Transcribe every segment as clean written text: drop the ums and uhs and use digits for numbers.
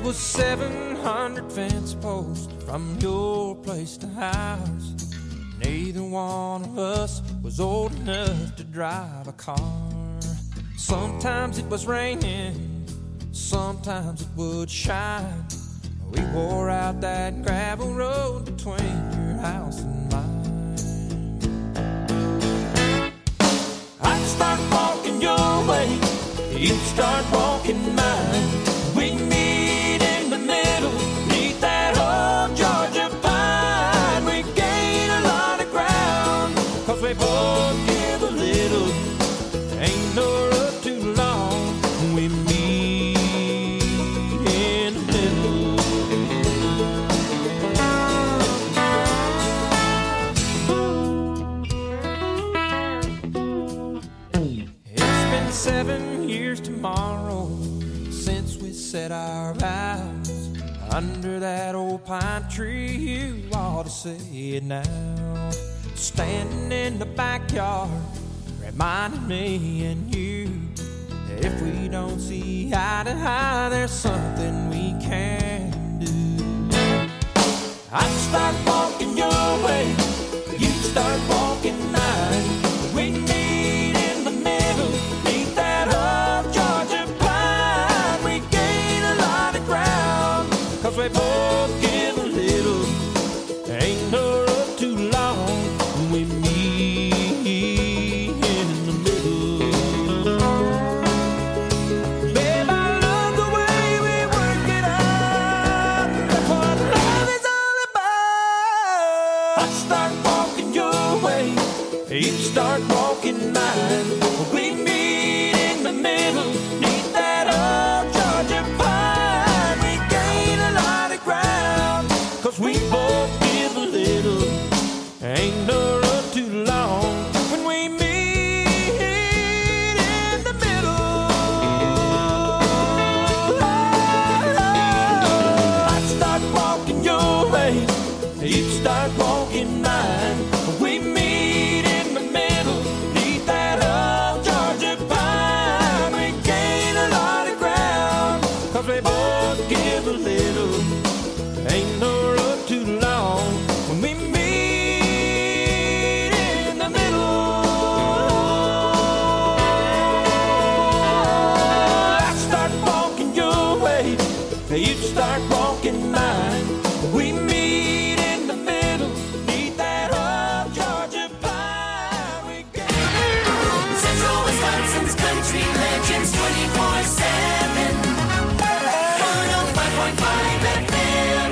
was 700 fence posts from your place to ours. Neither one of us was old enough to drive a car. Sometimes it was raining, sometimes it would shine. We wore out that gravel road between your house and mine. I'd start walking your way, you'd start walking mine. We meet in the middle, neath that old Georgia pine. We gain a lot of ground, 'cause we both give a little. Ain't no road too long, we meet in the middle. It's been 7 years tomorrow since we said our vows under that old pine tree. You ought to say it now. Standing in the backyard, reminding me and you that if we don't see eye to eye, there's something we can do. I'd start walking your way, you'd start walking mine. We meet in the middle, neath that old Georgia pine. We gain a lot of ground, 'cause we both give a little. Ain't no road too long, we meet in the middle. Babe, I love the way we work it out. That's what love is all about. I start walking your way, you start walking mine. We meet in the middle, neath that old Georgia pine. We gain a lot of ground, 'cause we both give a little. Ain't no road too long when we meet in the middle. I'd start walking your way, you'd start walking mine. We meet in the middle, neath that old Georgia pine. We gain a lot of ground, 'cause we both give a little. Ain't no road too long when we meet in the middle. I start walking your way, you start walking mine. We meet in the middle, neath that old Georgia pine. We Central Wisconsin's country legends 24/7. 105.5 FM.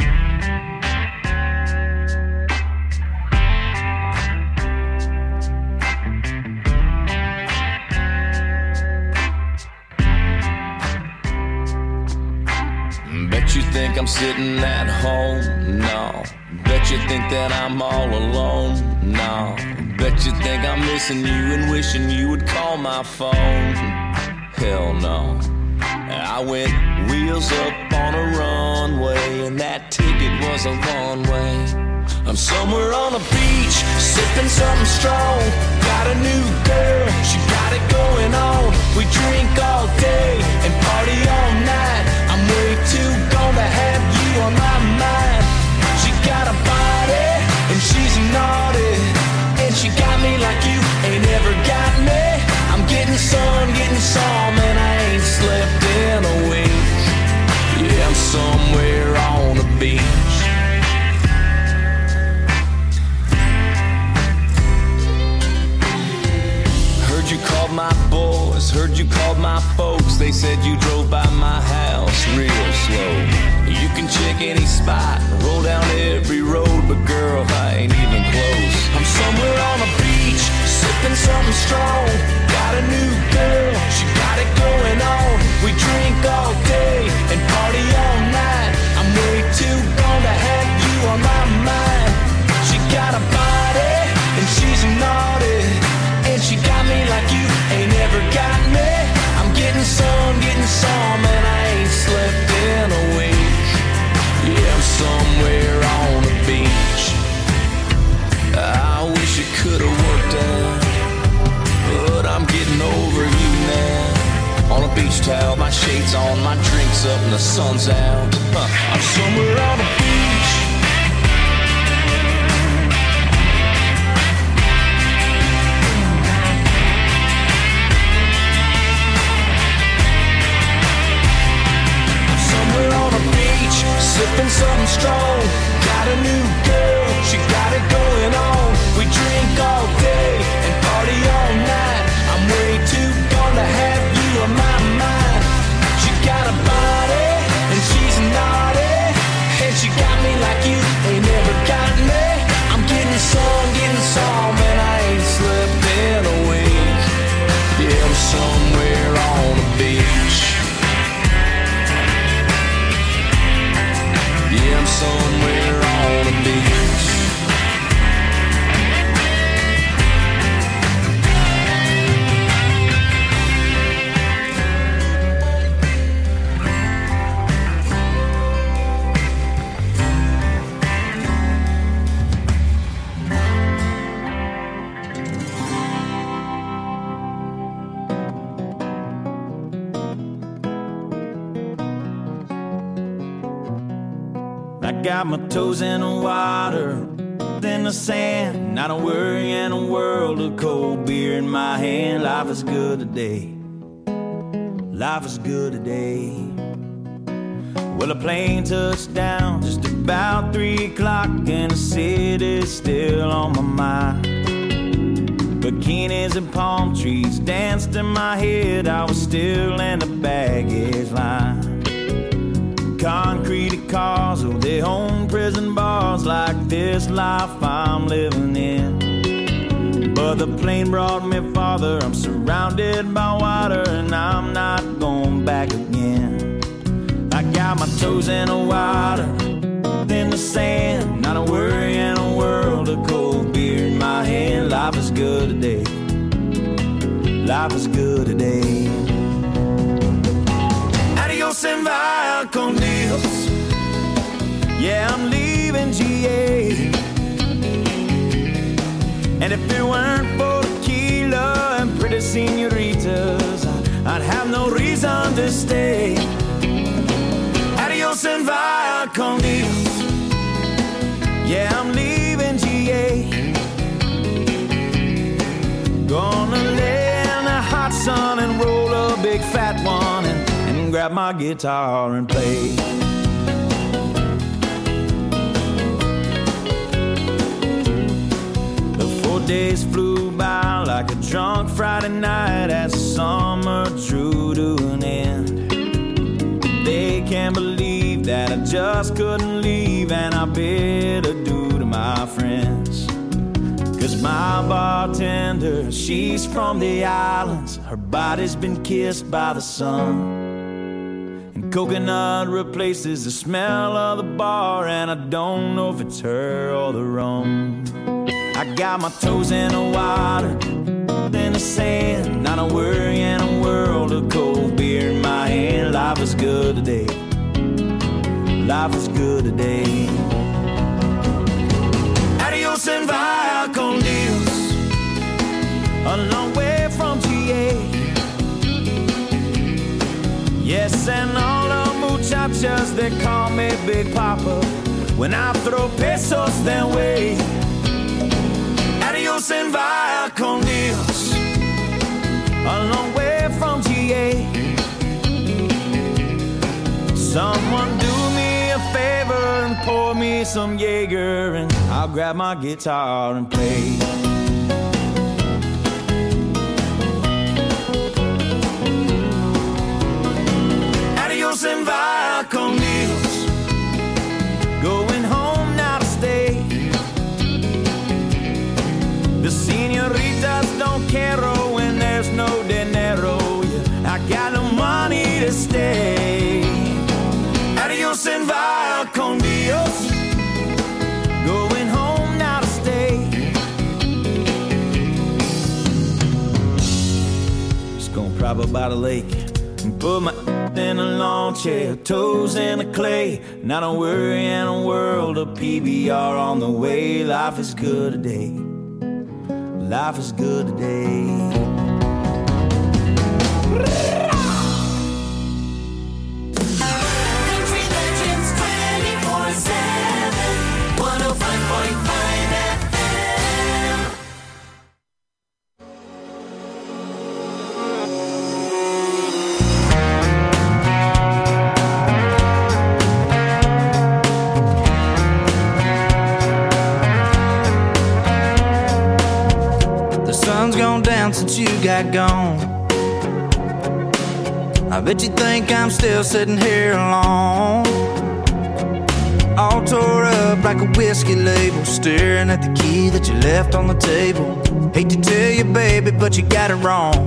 Bet you think I'm sitting at home? No. Bet you think that I'm all alone? No. Bet you think I'm missing you and wishing you would call my phone? Hell no. I went wheels up on a runway, and that ticket was a long way. I'm somewhere on a beach, sipping something strong. Got a new girl, she got it going on. We drink all day and party all night. I'm way too gone to have you on my mind. She got a body and she's naughty, and she got me like you ain't ever got me. I'm getting sun, getting some, and I ain't slept in a week. Yeah, I'm somewhere on the beach. Heard you called my boys, heard you called my folks. They said you drove by my house real slow. You can check any spot, roll down every road, but girl, I ain't even close. I'm somewhere on a beach, sipping something strong. Got a new girl, she got it going on. We drink all day and party all night. I'm way too gone to have you on my mind. She got a body and she's naughty, and she got me like you ain't ever got me. I'm getting some, and I ain't slept in a week. Yeah, I'm somewhere on the beach. I wish it could've worked out. beach towel, my shades on, my drinks up and the sun's out. I'm somewhere on the beach. I'm somewhere on the beach, sipping something strong. Got a new girl, she got it going on. We drink all day and party all night. I'm way too gone to have you on my mind. She got a body and she's naughty, and she got me like you ain't never got me. I'm getting some, and I ain't slept in a week. Yeah, I'm somewhere on the beach. Yeah, I'm somewhere on the beach. Got my toes in the water, in the sand, not a worry in a world of cold beer in my hand. Life is good today. Life is good today. Well, a plane touched down just about 3 o'clock, and the city's still on my mind. Bikinis and palm trees danced in my head. I was still in the baggage line. Concrete cars, oh, they own prison bars like this life I'm living in. But the plane brought me farther. I'm surrounded by water, and I'm not going back again. I got my toes in the water, in the sand, not a worry in a world of cold beer in my hand. Life is good today. Life is good today. Adios and via con Dios. Yeah, I'm leaving GA. And if it weren't for tequila and pretty senoritas, I'd have no reason to stay. Adios and via con Dios. Yeah, I'm leaving GA. Gonna lay in the hot sun and roll a big fat one and grab my guitar and play. The 4 days flew by like a drunk Friday night as the summer drew to an end. They can't believe that I just couldn't leave, and I bid adieu to my friends. 'Cause my bartender, she's from the islands. Her body's been kissed by the sun, and coconut replaces the smell of the bar, and I don't know if it's her or the rum. I got my toes in the water, in the sand, not a worry in a world of cold beer in my hand. Life is good today. Life is good today. Adios and via con Dios. A long way from GA. Yes, and all the muchachas, they call me Big Papa when I throw pesos their way. Adios and via con Dios. A long way from GA. Someone do me a favor and pour me some Jaeger, and I'll grab my guitar and play. Adios and via con Dios. Going home now to stay. The senoritas don't care when there's no dinero. Yeah, I got no money to stay. Adios and via con Dios. Going home now to stay. Just gonna prop up by the lake and put my in a lawn chair, toes in the clay. Not a worry in a world of PBR on the way. Life is good today. Life is good today. sun's gone down since you got gone. I bet you think I'm still sitting here alone, all tore up like a whiskey label, staring at the key that you left on the table. Hate to tell you, baby, but you got it wrong.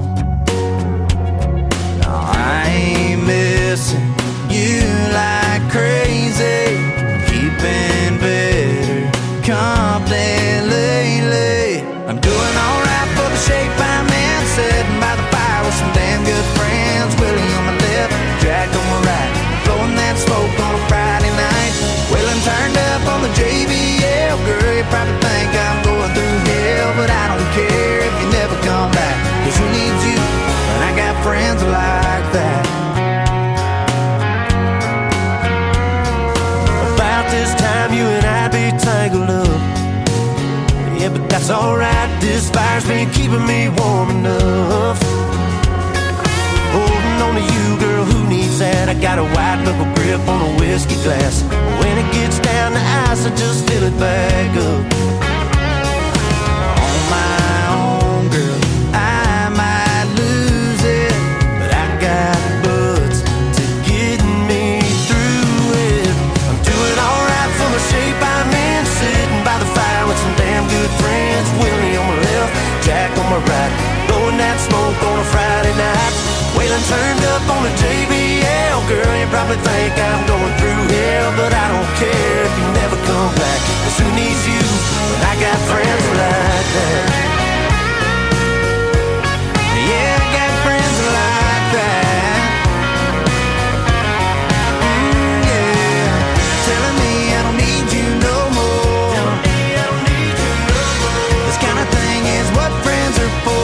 No, I ain't missing you like crazy, keeping better company lately. I'm doing alright for the shape I'm in, sitting by the fire with some damn good friends. Willie on my left, Jack on my right, blowing that smoke on a Friday night. Wheeling turned up on the JBL. Girl, you probably think I'm going through hell, but I don't care if you never come back, 'cause who needs you when I got friends like that? About this time you and I'd be tangled up. Yeah, but that's alright, this fire's been keeping me warm enough. Holding on to you, girl, who needs that? I got a white knuckle grip on a whiskey glass. When it gets down to ice, I just fill it back up. On my own, girl, I might lose it, but I got buds to get me through it. I'm doing alright for the shape I'm in, sitting by the fire with some damn good friends. Willie on my left, Jack on my right, blowing that smoke on a Friday night. Waylon turned up on the JBL. Girl, you probably think I'm going through hell, but I don't care if you never come back, 'cause who needs you when I got friends like that? Yeah, I got friends like that. Yeah, telling me I don't need you no more. This kind of thing is what friends are for.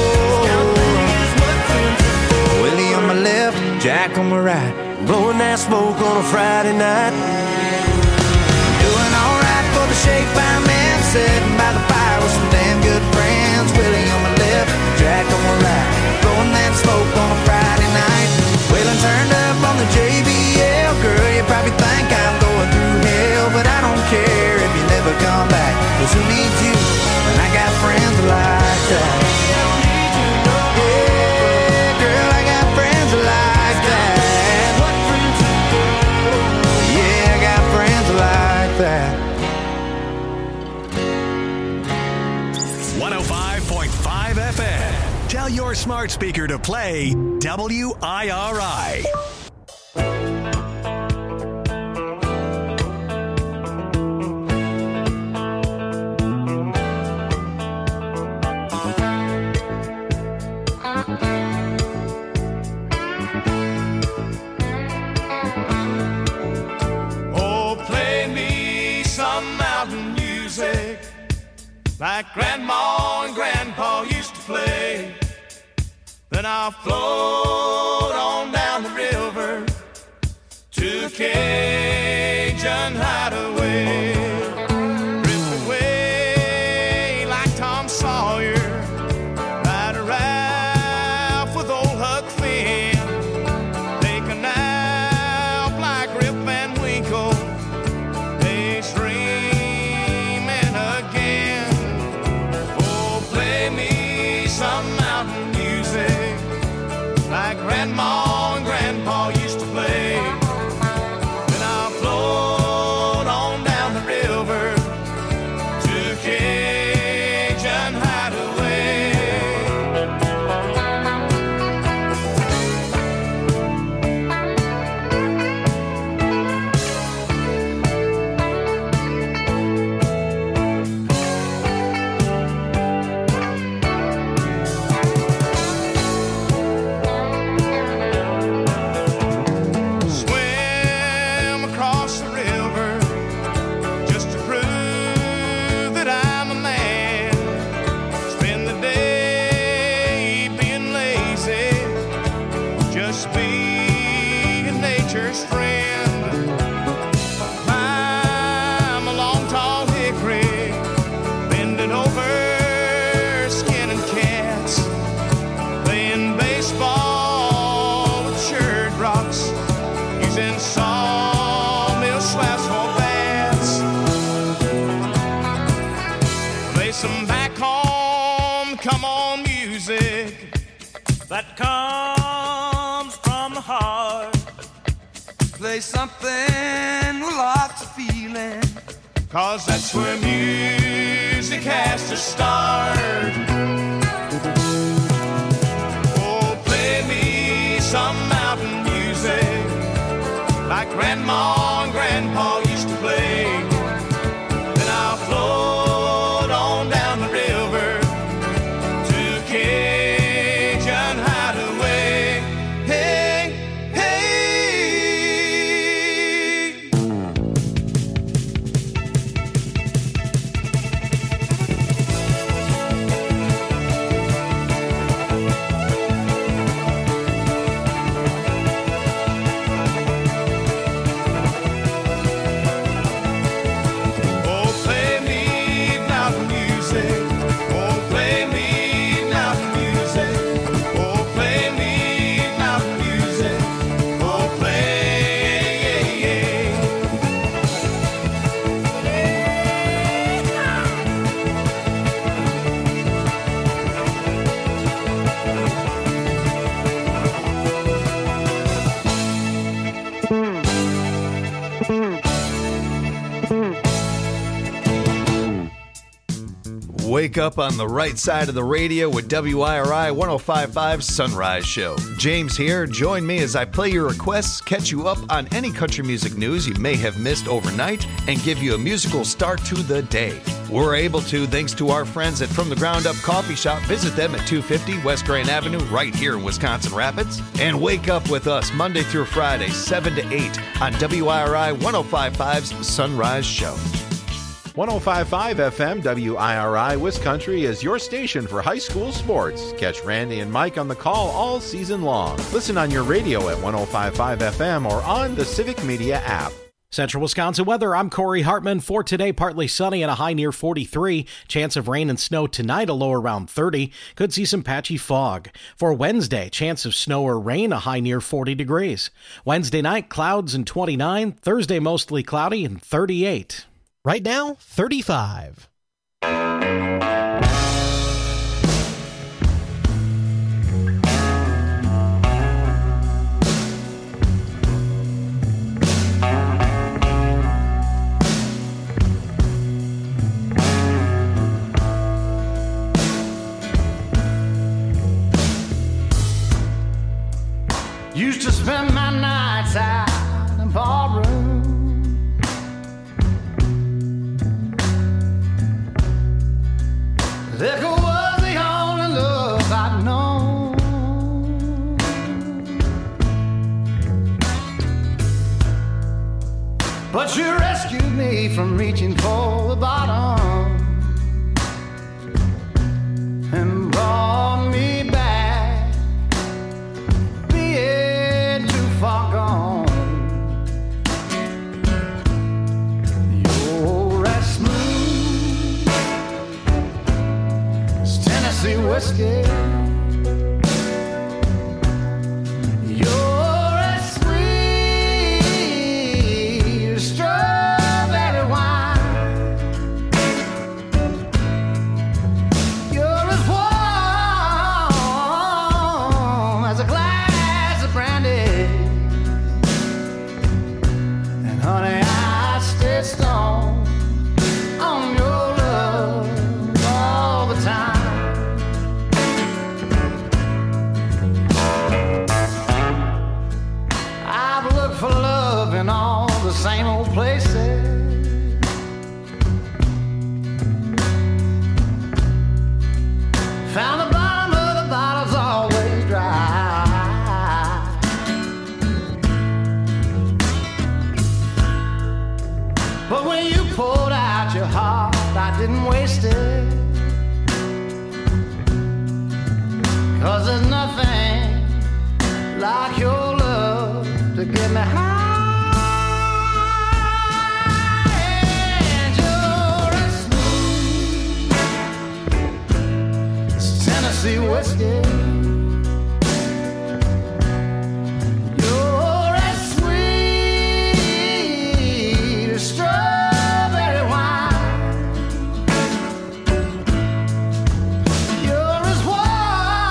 Left, Jack on my right, blowing that smoke on a Friday night. Doing alright for the shape I'm in, sitting by the fire with some damn good friends. Willie on my left, Jack on my right, blowing that smoke on a Friday night. Waylon turned up on the JBL. Girl, you probably think I'm going through hell, but I don't care if you never come back, 'cause who needs you when I got friends like that? That 105.5 FM. Tell your smart speaker to play WIRI. like Grandma and Grandpa used to play. Then I'll float on down the river to a Cajun hideaway. Drift away like Tom Sawyer, ride a raft with old Huck Finn, take a nap like Rip Van Winkle, daydreaming again. Oh, play me some mountain music like Grandma and Grandpa used to play. Then I'll float on down the river to Cajun hideaway. music that comes from the heart. Play something with lots of feeling, 'cause that's where music has to start. Oh, play me some mountain music like Grandma and Grandpa used to play. Then I'll float on down the river to Cajun Hideaway. Hey, hey. Oh, play me mountain music. Oh, play me mountain music. Oh, play me mountain music. Oh, play. Wake up on the right side of the radio with WIRI 105.5 Sunrise Show. James here. Join me as I play your requests, catch you up on any country music news you may have missed overnight, and give you a musical start to the day. We're able to thanks to our friends at From the Ground Up Coffee Shop. Visit them at 250 West Grand Avenue right here in Wisconsin Rapids. And wake up with us Monday through Friday, 7 to 8 on WIRI 105.5's Sunrise Show. 105.5 FM WIRI Wiscountry is your station for high school sports. Catch Randy and Mike on the call all season long. Listen on your radio at 105.5 FM or on the Civic Media app. Central Wisconsin weather, I'm Corey Hartman. For today, partly sunny and a high near 43. Chance of rain and snow tonight, a low around 30. Could see some patchy fog. For Wednesday, chance of snow or rain, a high near 40 degrees. Wednesday night, clouds and 29. Thursday, mostly cloudy and 38. Right now, 35. Used to spend my nights out in ballroom. Liquor was the only love I'd known. But you rescued me from reaching for the bottom and brought me back, being too far gone. You're as smooth as Tennessee whiskey. You're as sweet as strawberry wine. You're as warm as a glass of brandy. And honey, I stay strong on your love all the time. I've looked for love in all the same old places. Found the bottom of the bottle's always dry. But when you poured out your heart, I didn't waste it. 'Cause there's nothing like your love to get me high. And you're as smooth as Tennessee whiskey. You're as sweet as strawberry wine. You're as warm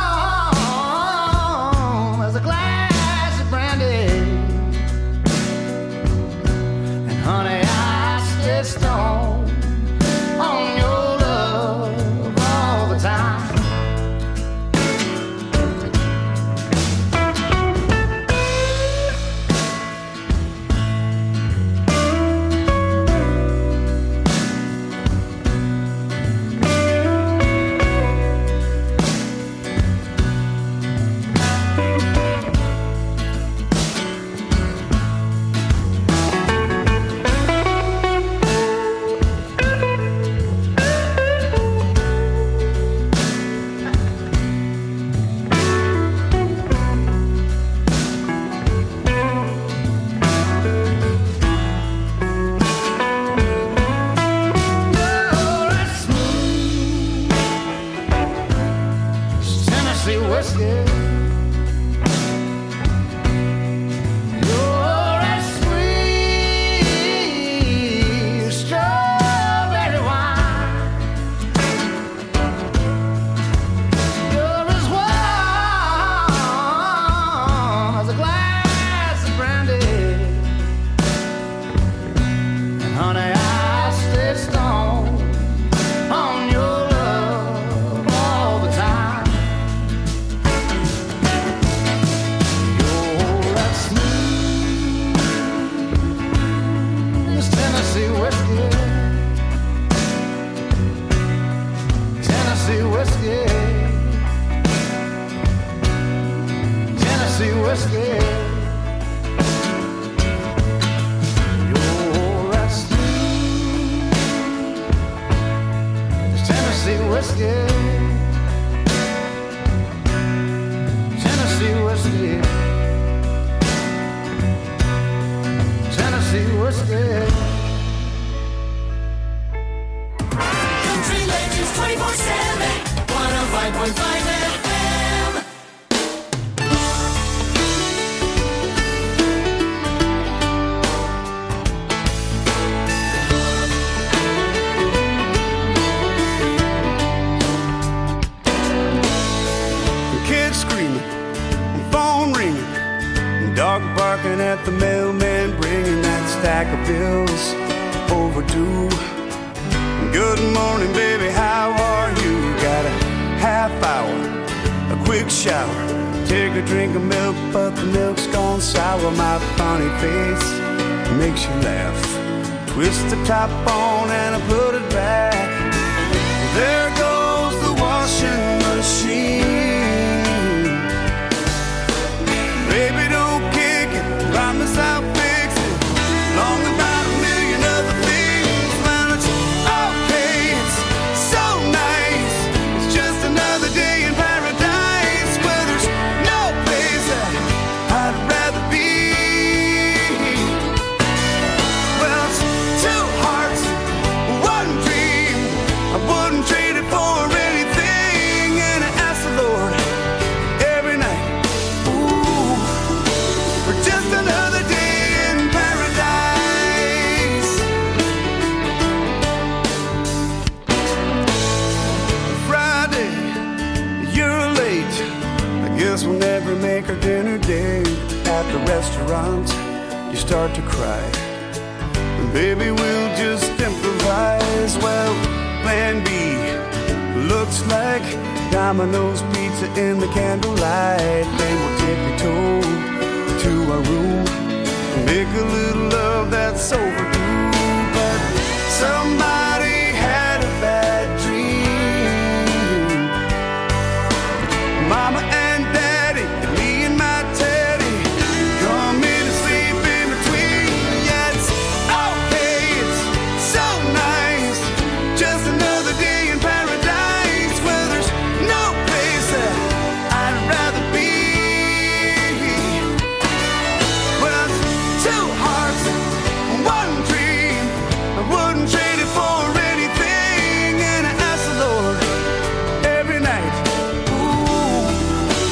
Tennessee whiskey. You're as sweet strawberry wine. You're as warm as a glass of brandy. And honey, I stay stoned on your love all the time. You're that sweet as Tennessee whiskey. Tennessee whiskey. Tennessee whiskey. You're that sweet as Tennessee whiskey. Tennessee whiskey. Tennessee whiskey. Country Legends 24/7, 105.5 FM. The kids screaming, phone ringing, dog barking at the mailman, bringing that stack of bills overdue. Good morning, baby, how are you? Got a half hour, a quick shower, take a drink of milk, but the milk's gone sour. My funny face makes you laugh. Twist the top on and I put it back. There goes the washing machine. Baby, don't kick it, promise I'll fix it. Long about a million other things. Well, it's okay, it's so nice. It's just another day in paradise where there's no place that I'd rather be. Well, it's two hearts, one dream. I wouldn't trade it for anything. And I ask the Lord every night, ooh, for just another day in paradise. Friday, you're late. I guess we'll never make our dinner date. At the restaurant, you start to cry. And baby, we'll just improvise. Well, plan B looks like Domino's pizza in the candlelight. Then we'll tippy-toe to our room and make a little love that's overdue. But somebody had a bad dream. Mama and Daddy, and me and my Teddy, come in and sleep in between. Yeah, it's okay, it's so nice. Just another day in paradise where there's no place that I'd rather be. Well, it's two hearts, one dream. I wouldn't trade it for anything. And I ask the Lord every night, ooh,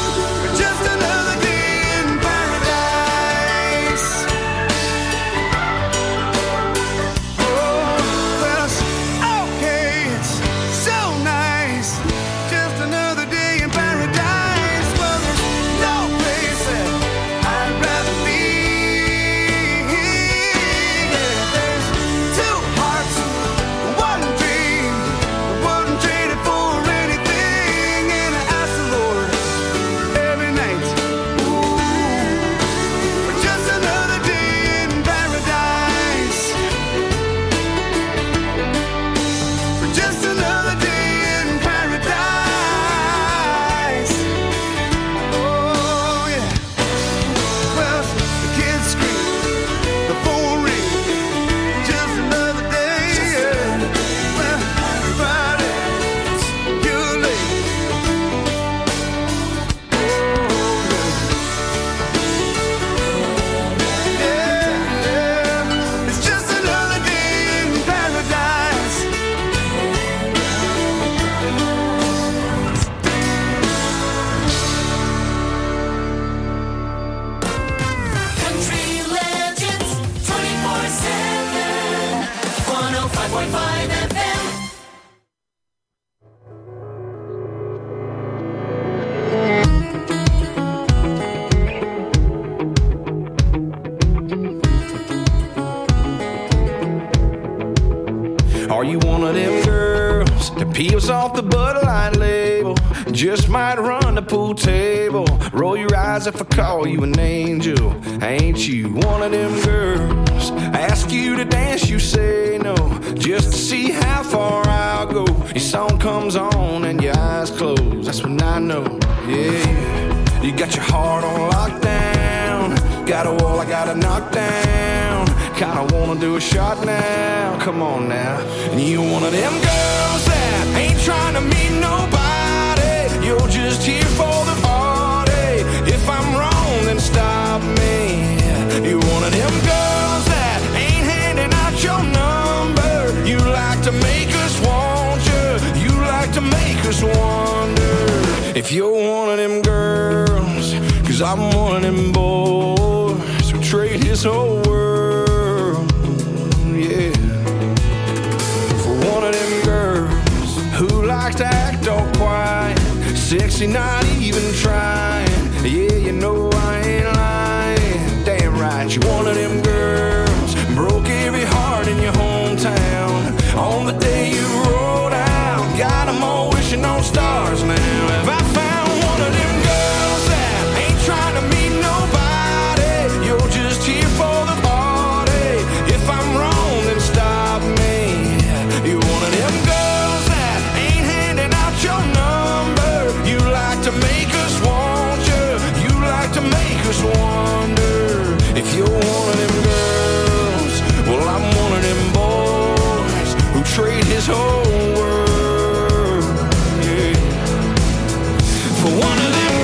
Peels off the Bud Light label, just might run the pool table. Roll your eyes if I call you an angel. Ain't you one of them girls? Ask you to dance, you say no, just to see how far I'll go. Your song comes on and your eyes close, that's when I know, yeah. You got your heart on lockdown, got a wall I gotta knock down. Kinda wanna do a shot now, come on now. And you one of them girls that ain't trying to meet nobody, you're just here for the party. If I'm wrong, then stop me. You're one of them girls that ain't handing out your number. You like to make us want you, you like to make us wonder if you're one of them girls. Cause I'm one of them boys who trade his whole world, yeah, for one of them girls who likes to act all quiet, sexy, not even trying. Yeah, you know I ain't lying. Damn right, you're one of them girls broke every heart in your hometown on the day you rolled out. Got them all wishing on stars now. Have I found one of them girls that ain't trying to meet nobody? You're just here for the party. If I'm wrong, then stop me. You're one of them girls that ain't handing out your number. You like to make us want you, you like to make us wonder if you're one of them girls. Well, I'm one of them boys who trade his whole world, yeah, for one of them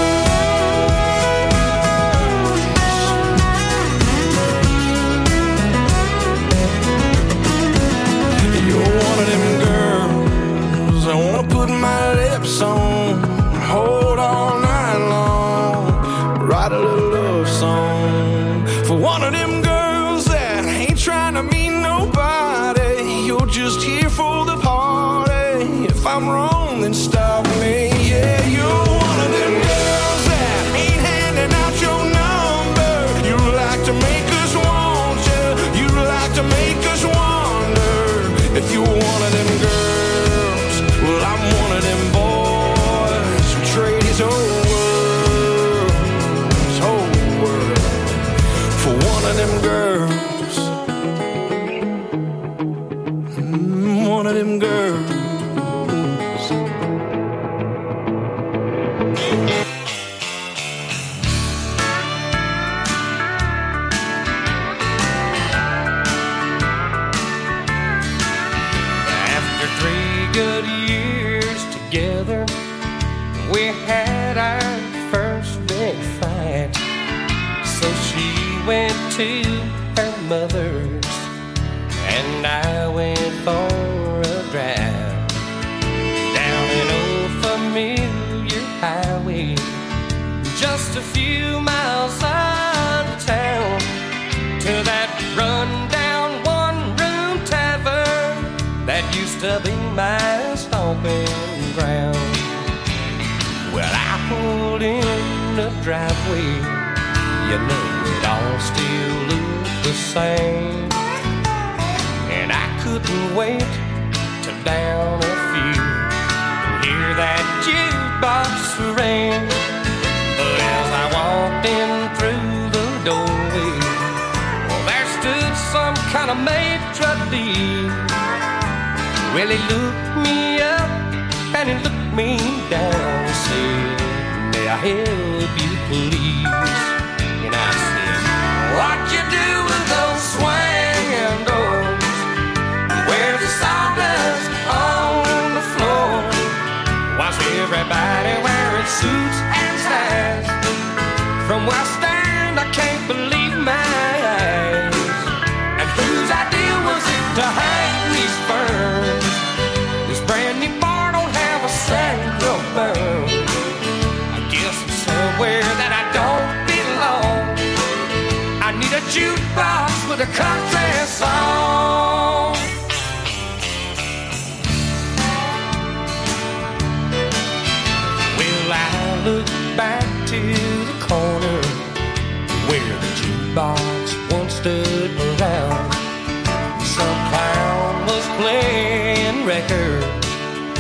girls. You're one of them girls I wanna put my lips on, hold all night long, write a little love song for one of them girls that ain't trying to meet nobody. You're just here for the party. If I'm wrong, then stop me. Yeah, you're one of them girls that ain't handing out your number. You like to make us want you, you like to make us wonder if you're one of them girls. Well, I'm one of them boys who trade his whole world for one of them girls. One of them girls. After 3 good years together, we had our first big fight. So she went to her mother's and I went for a drive down an old familiar highway, just a few miles out of town, to that run-down one-room tavern that used to be my stomping ground. Well, I pulled in the driveway, you know it all still looked the same, and I couldn't wait to down a few and hear that jukebox ring. But as I walked in through the doorway, well, there stood some kind of maitre d'. Well, he looked me up and he looked me down and said, "May I help you, please?" And I said, "What you do with those swinging doors? Where's the sawdust on the floor? Why's everybody wearing suits and ties? From where I stand, I can't believe my eyes. And whose idea was it to hang these ferns? This brand new bar don't have a central burn. I guess I'm somewhere that I don't belong. I need a jukebox with a country song." Well, I look back to the corner where the jukebox once stood around. Some clown was playing records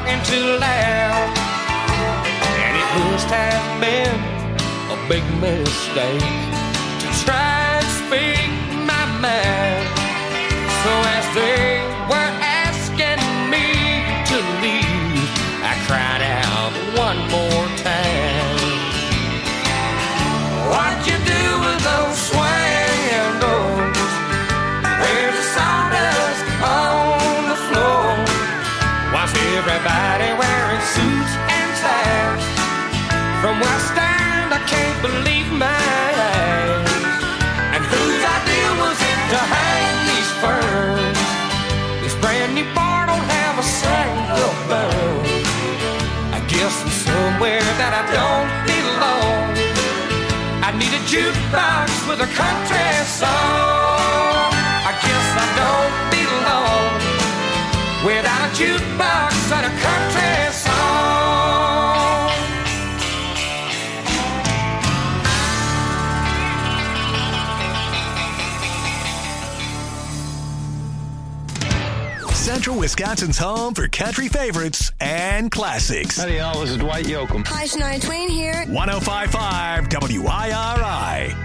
talking too loud, and it must have been a big mistake to try and speak my mind. So as they were asking me to leave, I cried out one more time. What you do with those swing doors? Where's the sawdust on the floor? Why's everybody wearing suits and ties? From where I stand, I can't believe my eyes. And whose idea was it to hang these ferns? This brand new bar don't have a single bird. I guess I'm somewhere that I don't belong. I need a jukebox with a country song. I guess I don't belong without a jukebox and a country song. Central Wisconsin's home for country favorites and classics. Howdy, y'all. This is Dwight Yoakam. Hi, Shania Twain here. 105.5 WIRI.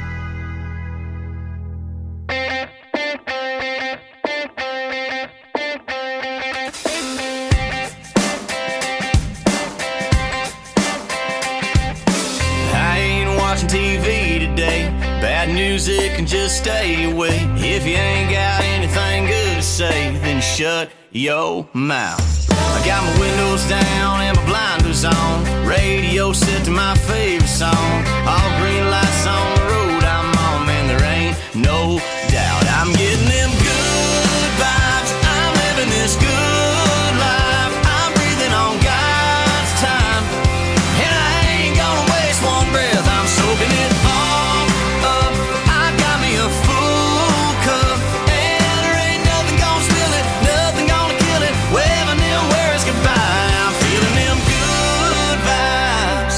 I ain't watching TV today. Bad music can just stay away. If you ain't got anything good to say, then shut your mouth. I got my windows down and my blinders on. Radio set to my favorite song. All green lights on the road I'm on. Man, there ain't no doubt I'm getting them good vibes. I'm living this good life. I'm breathing on God's time, and I ain't gonna waste one breath. I'm soaking it all up. I got me a full cup, and there ain't nothing gonna spill it, nothing gonna kill it. Waving them words goodbye. I'm feeling them good vibes.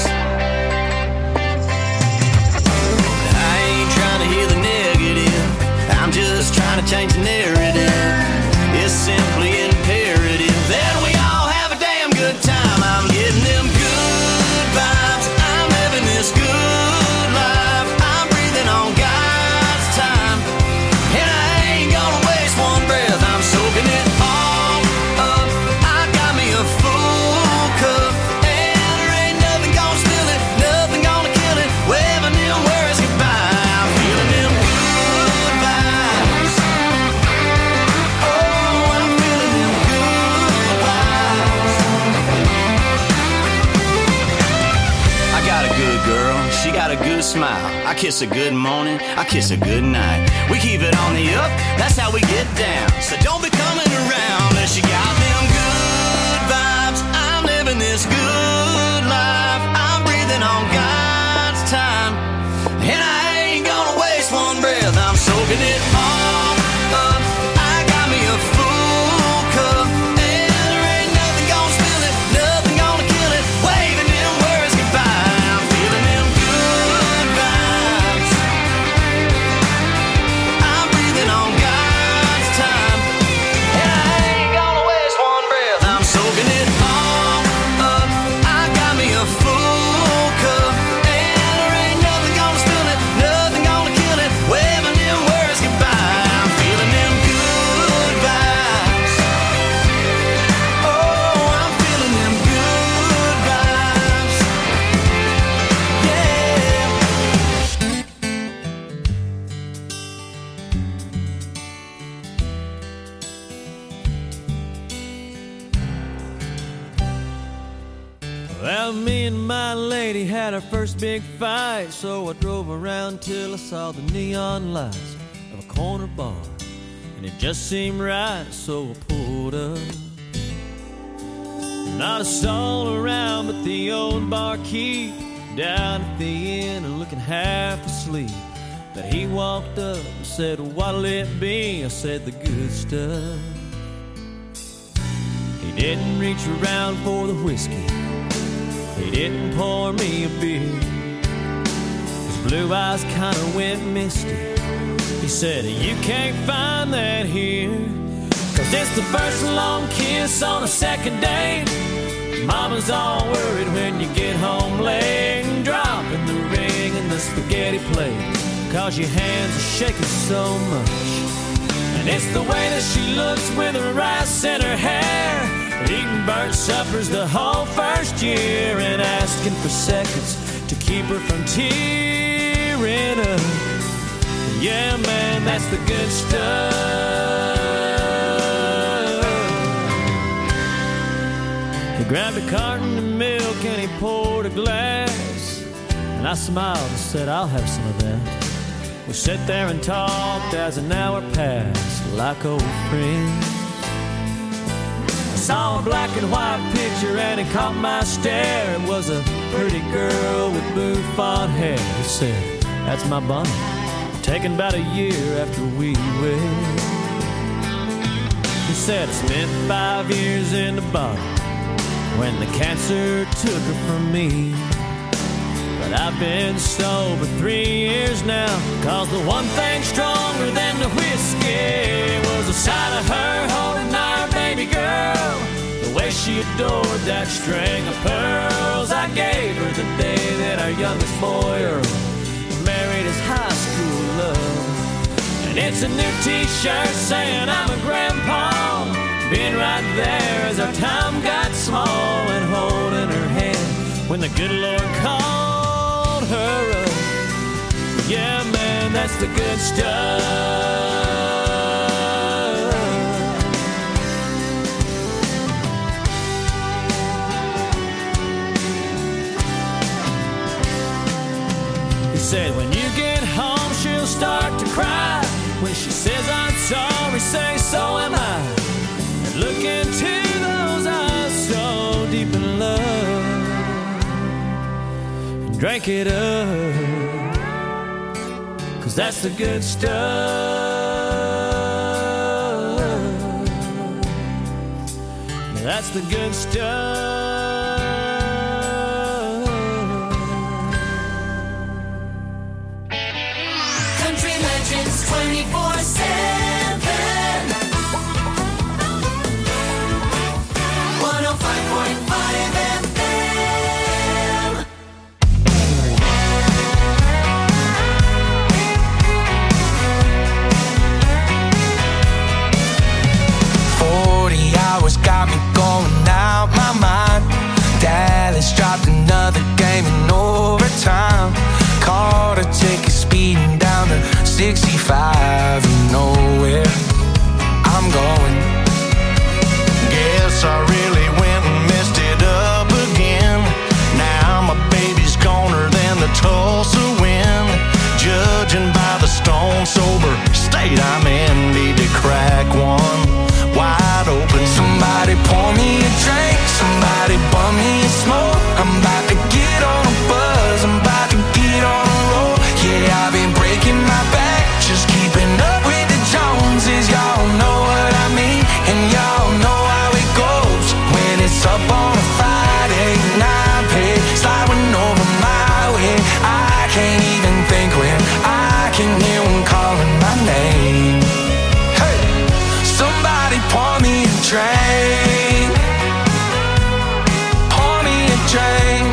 I ain't trying to hear the negative. I'm just trying to change the narrative. It's simply imperative that we all have a damn good time. I'm getting them good vibes. I'm living this good life. I'm breathing on God's time, and I ain't gonna waste one breath. I'm soaking it all up. I got me a full cup, and there ain't nothing gonna spill it, nothing gonna kill it. Waving them words goodbye. I'm feeling them good vibes. Oh, I'm feeling them good vibes. I got a good girl, she got a good smile. I kiss her good morning, I kiss her good night. We keep it on the up, that's how we get down. So don't be coming around unless you got them good vibes. I'm living this good life. I'm breathing on God's time, and I ain't gonna waste one breath. I'm soaking it all up. I got me a full cup, and there ain't nothing gonna spill it, nothing gonna kill it. Waving them words goodbye. I'm feeling them good vibes. I'm breathing on God's time, and I ain't gonna waste one breath. I'm soaking it all up. I got me a full cup, and there ain't nothing gonna spill it, nothing gonna kill it. Waving them words goodbye. I'm feeling them good vibes. Oh, I'm feeling them good vibes. Yeah. Well, me and my lady had our first big fight, so I drove around till I saw the neon lights of a corner bar, and it just seemed right, so I pulled up. Not a soul around but the old barkeep down at the inn and looking half asleep. But he walked up and said, "What'll it be?" I said, "The good stuff." He didn't reach around for the whiskey, he didn't pour me a beer. His blue eyes kinda went misty. He said, "You can't find that here, 'cause it's the first long kiss on a second date, Mama's all worried when you get home late and dropping the ring in the spaghetti plate, 'cause your hands are shaking so much. And it's the way that she looks with her rice in her hair, eating burnt suppers the whole first year and asking for seconds to keep her from tearing up. Yeah, man, that's the good stuff. He grabbed a carton of milk and he poured a glass, and I smiled and said, I'll have some of that. We sat there and talked as an hour passed like old friends. I saw a black and white picture and it caught my stare. It was a pretty girl with bouffant hair. He said, that's my Bonnie, taken about a year after we wed. He said, I spent 5 years in the bottle when the cancer took her from me. But I've been sober 3 years now, 'cause the one thing stronger than the whiskey was the sight of her holding our baby girl, the way she adored that string of pearls I gave her the day that our youngest boy, Earl, married his high school love. And it's a new t-shirt saying I'm a grandpa, being right there as our time got small and holding her hand when the good Lord called her up. Yeah, man, that's the good stuff. He said, when you get home, she'll start to cry. When she says I'm sorry, say so am I. And look into those eyes so deep in love, and drink it up, 'cause that's the good stuff. Yeah, that's the good stuff. Country Legends 24/7. 105.5 FM. Got me going out my mind. Dallas dropped another game in overtime. Caught a ticket speeding down to 65 and nowhere I'm going. Guess I really went and messed it up again. Now my baby's goner than the Tulsa wind. Judging by the stone sober state I'm in, need to crack one wide open. Somebody pour me a drink, somebody bum me a smoke. I'm about to get on a buzz, I'm about to get on a roll. Yeah, I've been breaking my back, just keeping up with the Joneses. Y'all know what I mean, and y'all know how it goes. When it's up on a Friday and I pay, sliding over my way. I can't even think when I can hear one calling my name. Hey, somebody pour me a drink, pour me a drink.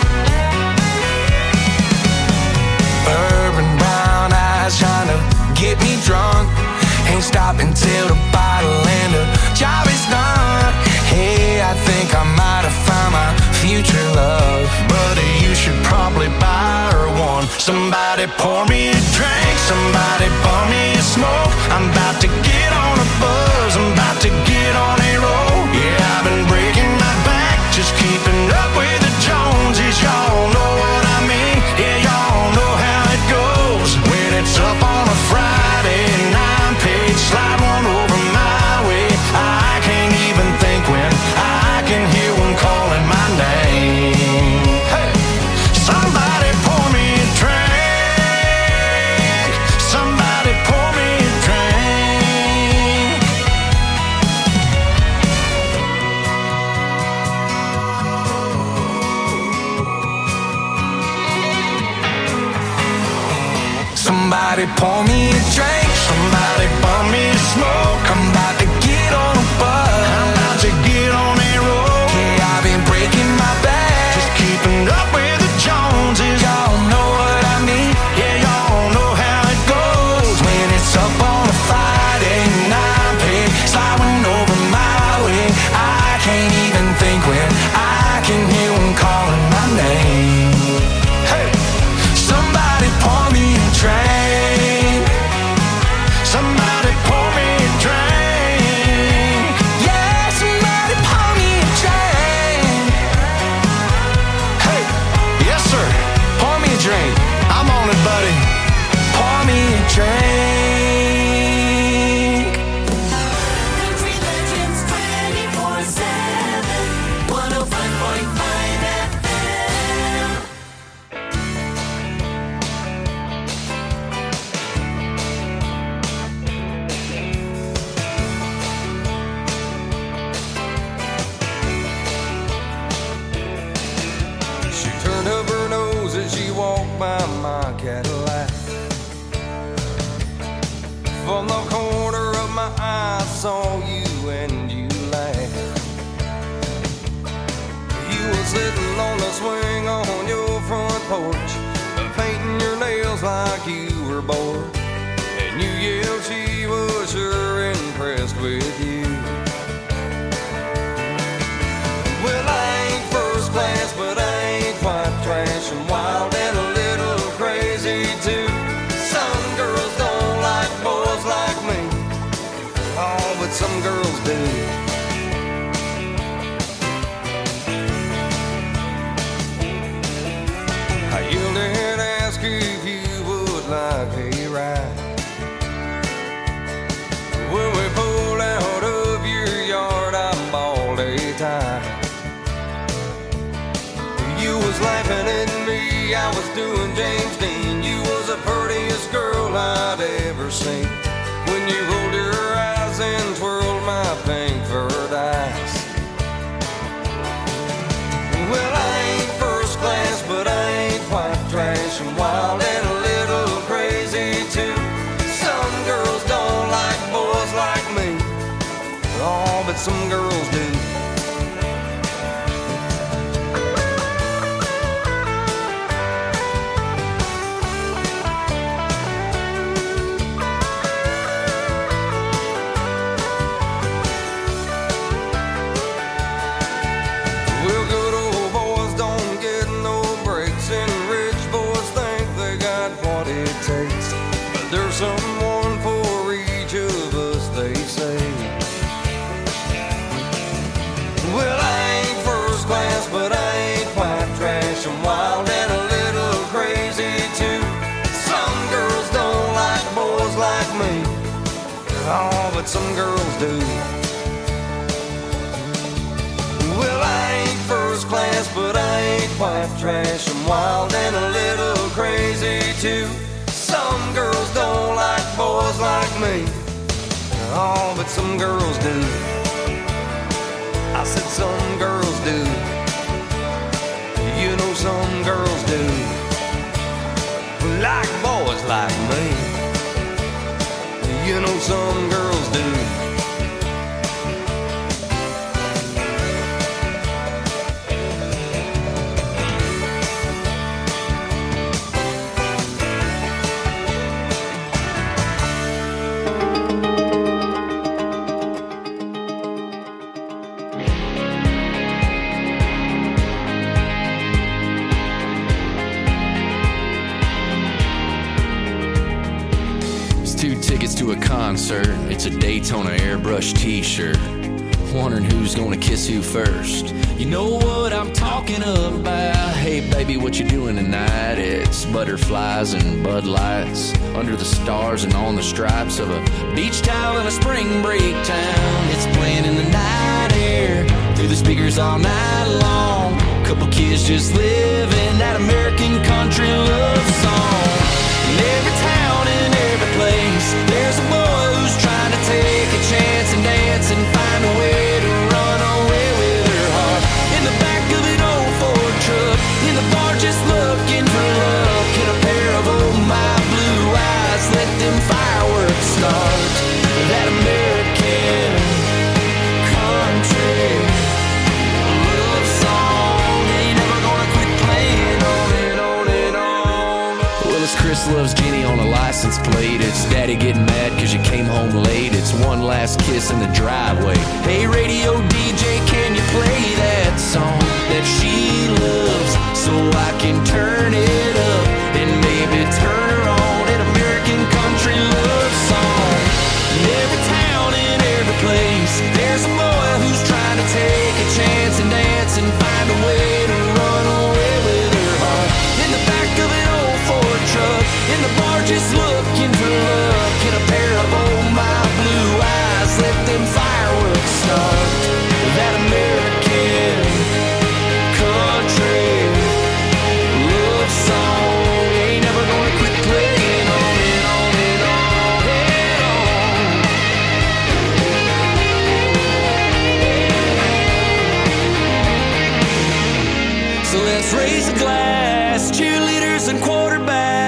Bourbon brown eyes trying to get me drunk. Ain't stopping till the bottle and the job is done. Hey, I think I might have found my future love. Buddy, you should probably buy her one. Somebody pour me a drink, somebody pour me a smoke. I'm about to get on a buzz, I'm about to get on a roll. Yeah, I've been breaking my back, just keeping up with the Joneses. Y'all know what I mean, yeah, y'all know how it goes. When it's up on a Friday and I'm paid, slide one over my way. I can't even think when I can hear one calling my name. Hey, somebody pour me a drink, somebody pour me a drink. Somebody pour me a drink, somebody pour me a smoke. I'm about to get on a buzz, I'm about to get on a roll. Yeah, I've been breaking my Cadillac. From the corner of my eye, I saw you and you laughed. You were sitting on the swing on your front porch, painting your nails like you were bored. And you yelled she was sure impressed with you. Well, I ain't first class, but I ain't quite trash, and wild and a little crazy too. Some girls don't like boys like me, oh, but some girls do. I yelled and asked if you would like a ride. When we pulled out of your yard, I bawled a tie. You was laughing at me, I was doing James Dean. You was the prettiest girl I'd ever seen. When you rolled your eyes and twirled my pink furred eyes. Well, I ain't first class, but I ain't quite trash, and wild and a little crazy too. Some girls don't like boys like me, oh, but some girls do. There's someone for each of us, they say. Well, I ain't first class, but I ain't quite trash. I'm wild and a little crazy too. Some girls don't like boys like me, oh, but some girls do. Well, I ain't first class, but I ain't quite trash. I'm wild and a little crazy too. Some girls don't like boys like me, oh, but some girls do. I said some girls do. You know some girls do. Like boys like me. You know some girls do. To a concert, it's a Daytona airbrush t-shirt. Wondering who's gonna kiss who first. You know what I'm talking about. Hey baby, what you doing tonight? It's butterflies and Bud Lights under the stars and on the stripes of a beach towel in a spring break town. It's playing in the night air through the speakers all night long. Couple kids just living that American country love song. In every town and every place, there's a boy who's trying to take a chance and dance and find a way to run away with her heart. In the back of an old Ford truck, in the bar just looking for love. Get a pair of oh my blue eyes, let them fireworks start. That American country love song ain't never gonna quit playing on and on and on. Well, it's Chris Loves Jenny on a license plate. It's Daddy getting mad cause you came home late. It's one last kiss in the driveway. Hey radio DJ, can you play that song that she loves so I can turn it up and maybe turn her on an American country love song. In every town, in every place, there's a boy who's trying to take a chance and dance and find a way to run away with her heart. In the back of an old Ford truck, in the bar just looking for love. Get a pair of oh my blue eyes, let them fireworks start. That American country love song ain't never gonna quit playing on and on and on and on. So let's raise a glass, cheerleaders and quarterbacks.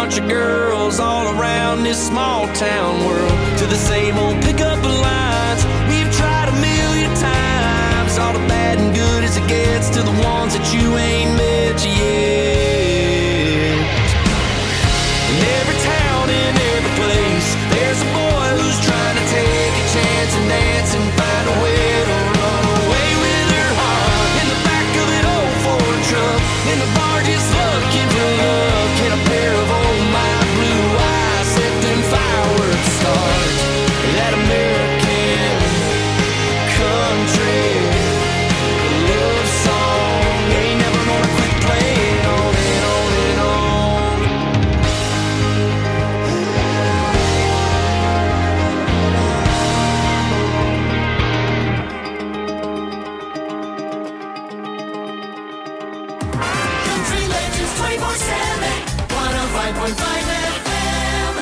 bunch of girls all around this small town world to the same old pickup lines we've tried a million times. All the bad and good as it gets to the ones that you ain't met yet. In every town, in every place, there's a boy who's trying to take a chance and dance and find a way to run away with her heart. In the back of an old Ford truck, in the bar just looking for luck, in a pair of old my blue eyes set them fireworks start. That American country love song ain't never gonna quit playing on and on and on. Country Legends 24/7, 105.5 FM.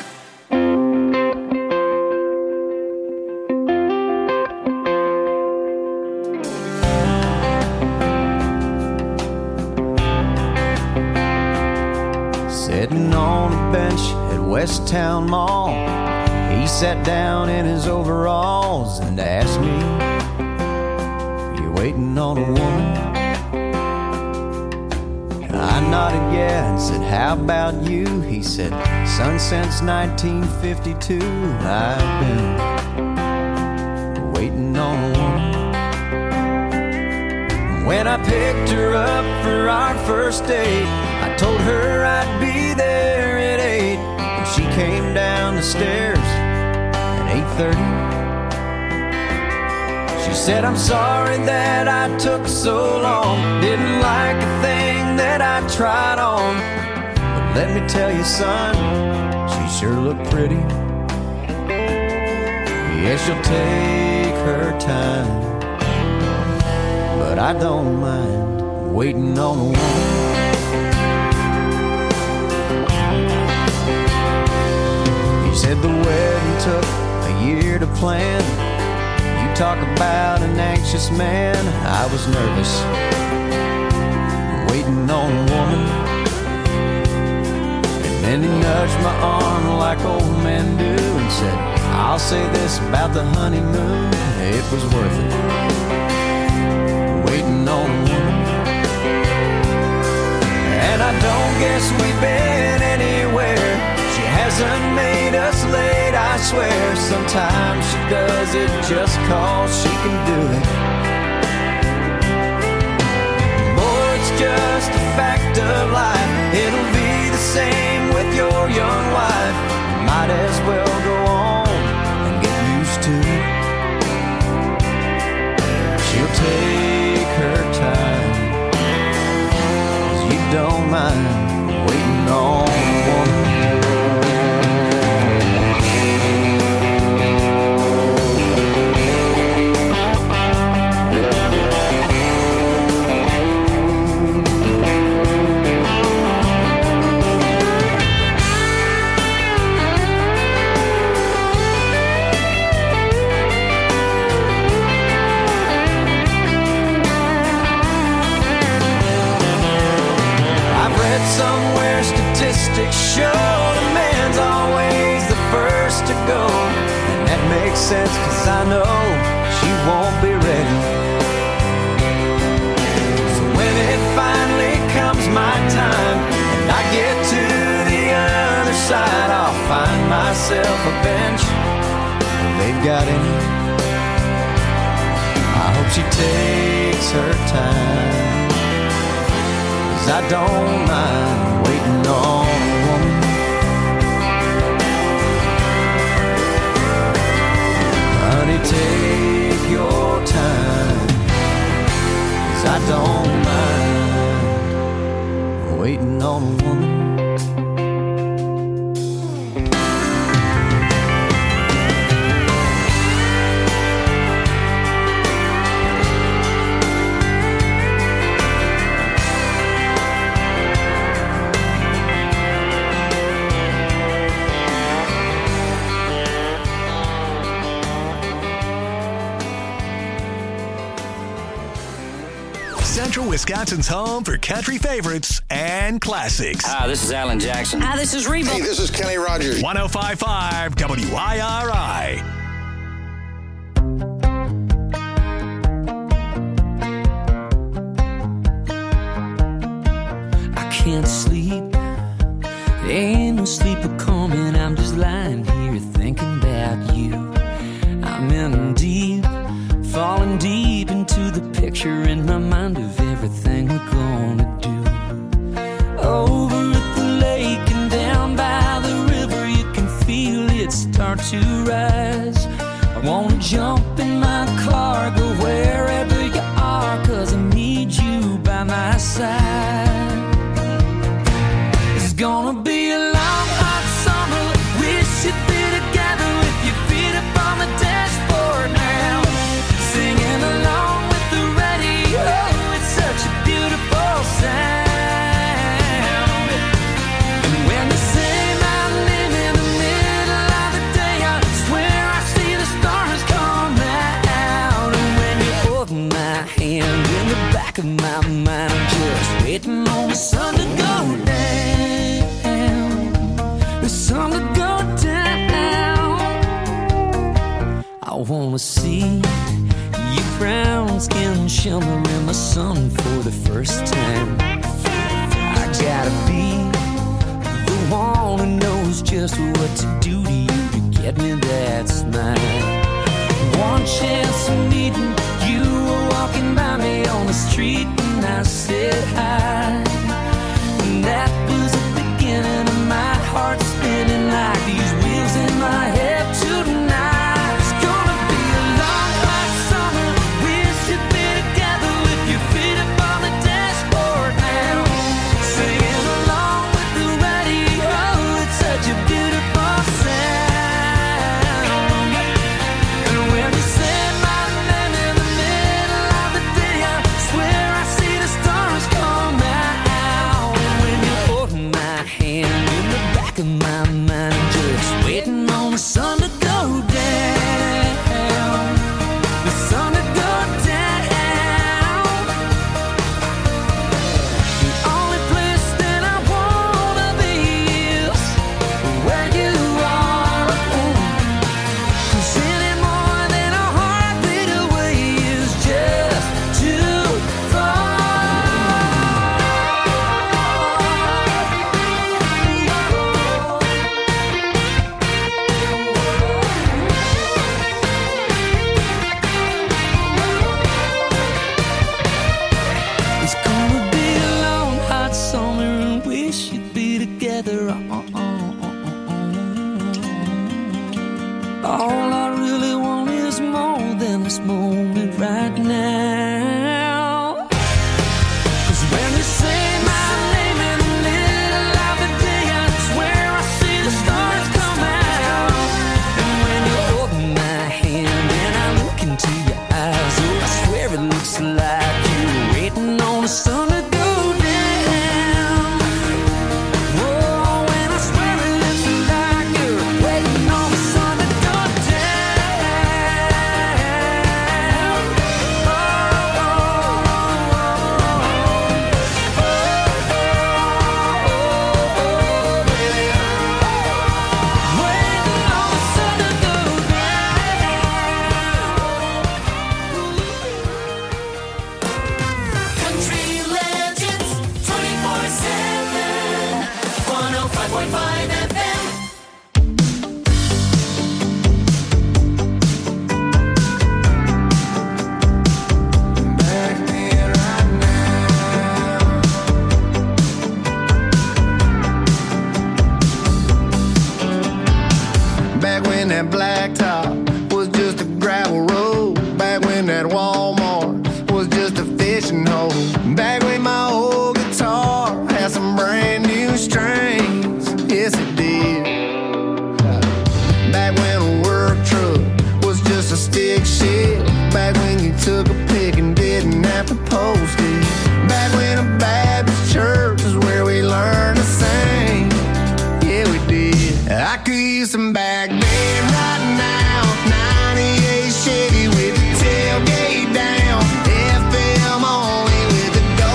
Sitting on a bench at West Town Mall, he sat down in his overalls and asked me, "You waiting on a woman?" I nodded yeah and said, "How about you?" He said, "Son, since 1952 I've been waiting on a woman." When I picked her up for our first date, I told her I'd be there at 8, and she came down the stairs at 8:30. She said, "I'm sorry that I took so long, didn't like a thing that I tried on, but let me tell you, son, she sure looked pretty. Yeah, she'll take her time, but I don't mind waiting on a woman." He said the wedding took a year to plan. You talk about an anxious man. I was nervous, waiting on a woman. And then he nudged my arm like old men do and said, "I'll say this about the honeymoon, it was worth it, waiting on a woman." And I don't guess we've been anywhere. She hasn't made us late, I swear. Sometimes she does it just 'cause she can do it. Boy, it's just a fact of life. It'll be the same with your young wife. You might as well go on and get used to it. She'll take her time, 'cause you don't mind waiting on a woman. Somewhere statistics show the man's always the first to go, and that makes sense 'cause I know she won't be ready. So when it finally comes my time and I get to the other side, I'll find myself a bench if they've got any. I hope she takes her time, I don't mind waiting on a woman. Honey, take your time, 'cause I don't mind waiting on a woman. Central Wisconsin's home for country favorites and classics. Hi, this is Alan Jackson. Hi, this is Reba. Hey, this is Kenny Rogers. 105.5 WIRI. I can't sleep. Ain't no sleep coming. I'm just lying here thinking about you. I'm in deep, falling deep into the picture in my mind of everything we're gonna do. Over at the lake and down by the river, you can feel it start to rise. I wanna jump in my car, go wherever you are, 'cause I need you by my side. It's gonna be a long, hot summer. We should be together with your feet up on the dashboard now, singing along with the radio. It's such a beautiful sound. And when you say my name in the middle of the day, I swear I see the stars come out. And when you hold my hand in the back of my mind, I'm just waiting on the sun to go down. The sun to go down. I wanna see your brown skin shimmer in the sun for the first time. I gotta be the one who knows just what to do to you to get me that smile. One chance of meeting you, were walking by me on the street and I said hi. And that was the beginning of my heart spinning like these wheels in my head tonight. It's gonna be a long, hot summer. We should be together with your feet up on the dashboard now, singing along with the radio. It's such a beautiful sound. And when you say my name in the middle of the day, I swear I see the stars come out. And when you hold my hand in the back of my mind, just waiting on the sun to go down. The sun to go down. The only place that I wanna be is where you are. 'Cause any more than a heartbeat away is just too far. It's gonna be a long, hot summer and we should be together. All I really want is more than this moment right now. 'Cause when you say my name in the middle of the day, I swear I see the stars come out. And when you hold my hand and I look into your eyes, oh, I swear it looks like you're waiting on the sun to go down. Oh, and I swear it looks like you're waiting on the sun to go down. Oh, waiting on the sun to go Country legends 24/7. 105.5 FM. Back when that blacktop was just a gravel road. Back when that Walmart was just a fishing hole. Back when my old guitar had some brand new strings. Yes, it did. Back when a work truck was just a stick shift. Back when you took a pic and didn't have to post it. Back when a Baptist church is where we learned to sing. Yeah, we did. I could use some back then right now. 98 Chevy with the tailgate down. FM only with the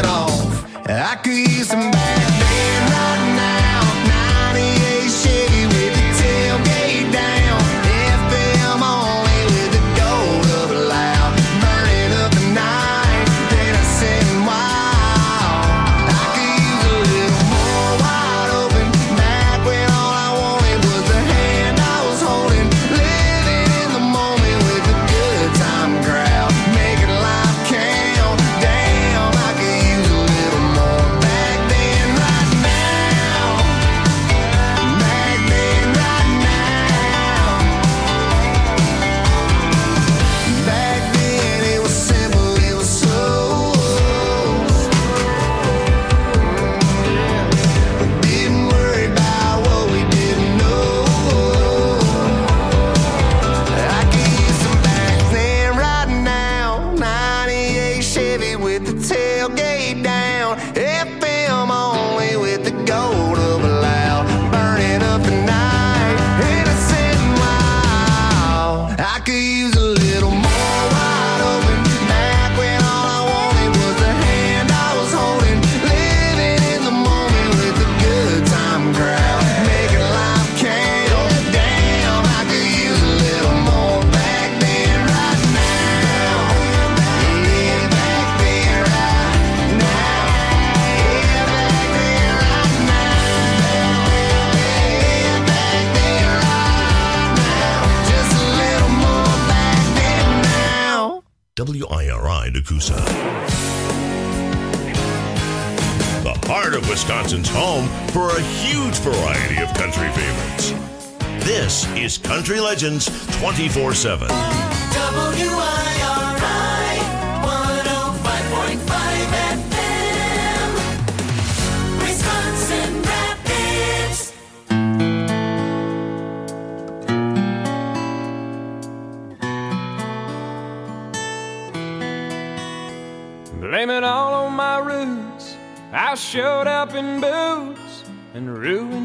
it off. I could use some back then right now. 98 Chevy with the tailgate down. FM only with the gold up loud. Burning up the night, then I said wow. I could use a little more wide open. Back when all I wanted was the hand I was holding. Living in the moment with the good time crowd. Making life count. Damn, I could use a little more back then right now. Back then right now. Back then it was simple, it was slow. Didn't worry about what we didn't know. I could use some back then right now. 98 Chevy with the tailgate down. FM only with the gold up loud. Burning up the night. And I said, wow. I could use a little more wide open. Back when all I wanted was the hand I was holding. Living in the moment with the good time crowd. Making life count. Damn, I could use a little more back then right now. Yeah, back then right now. Yeah, back then right now. Yeah, back then right now. Just a little more back then now. WIRI Nakusa. The heart of Wisconsin's home for a huge variety of country favorites. This is Country Legends 24/7. WIRI 105.5 FM. Wisconsin Rapids. Blame it all on my roots. I showed up in boots and ruined